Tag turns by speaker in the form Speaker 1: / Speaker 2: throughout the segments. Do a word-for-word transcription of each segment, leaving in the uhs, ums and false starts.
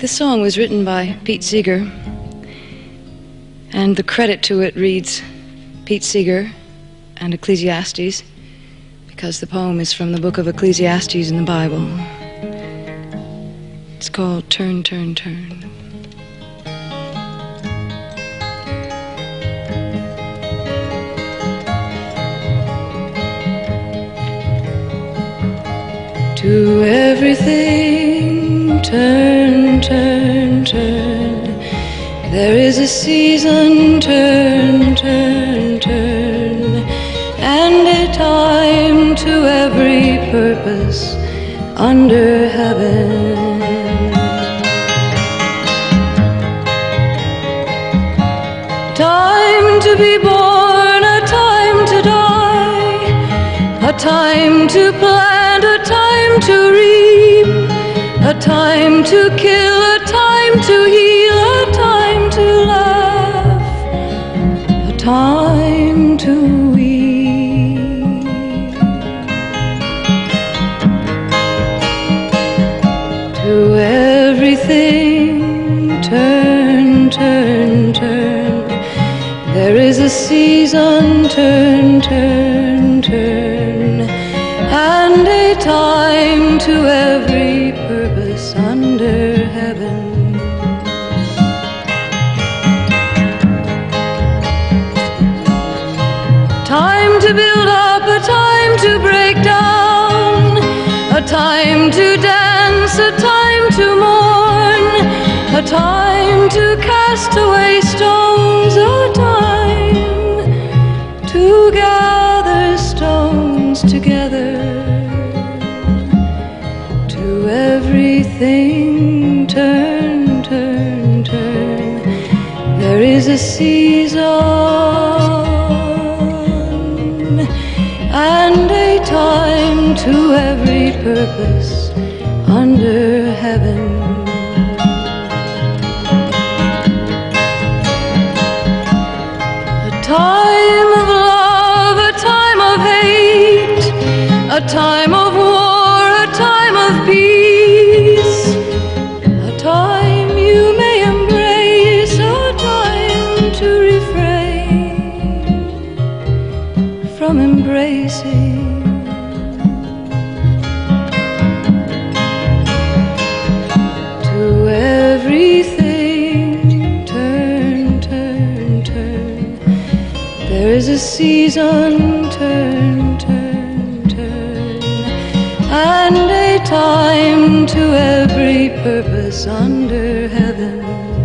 Speaker 1: This song was written by Pete Seeger, and the credit to it reads Pete Seeger and Ecclesiastes, because the poem is from the book of Ecclesiastes in the Bible. It's called Turn, Turn, Turn. To everything, turn, turn, turn. There is a season, turn, turn, turn. And a time to every purpose under heaven. Time to be born, a time to die, a time to plant, a time to reap, a time to kill, a time to heal, a time to laugh, a time to weep. To everything, turn, turn, turn. There is a season, turn, turn, turn. And a time to every purpose under heaven. Time to build up, a time to break down, a time to dance, a time to mourn, a time to cast away stones, a time to gather stones together. To everything, turn, turn, turn. There is a season and a time to every purpose under heaven. A time of love, a time of hate, a time of war, a time of peace, a time you may embrace, a time to refrain from embracing. To everything, turn, turn, turn. There is a season, turn, turn, turn. And a time to every purpose under heaven.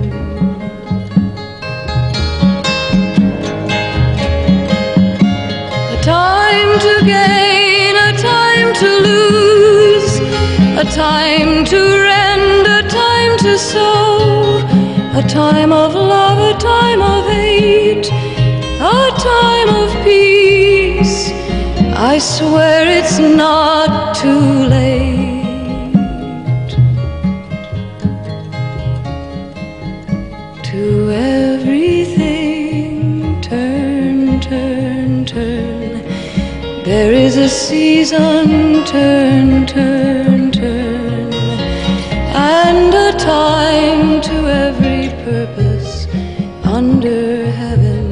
Speaker 1: A time to gain, a time to lose, a time to rend, a time to sow, a time of love, a time of hate, a time of peace. I swear it's not too late. To everything, turn, turn, turn. There is a season, turn, turn, turn. And a time to every purpose under heaven.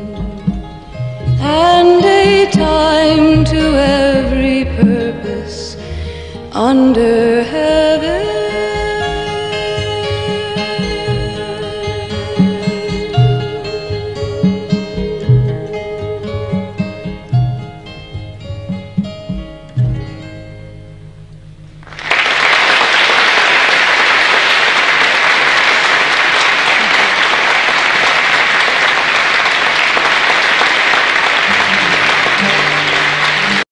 Speaker 1: And a time to every purpose under heaven.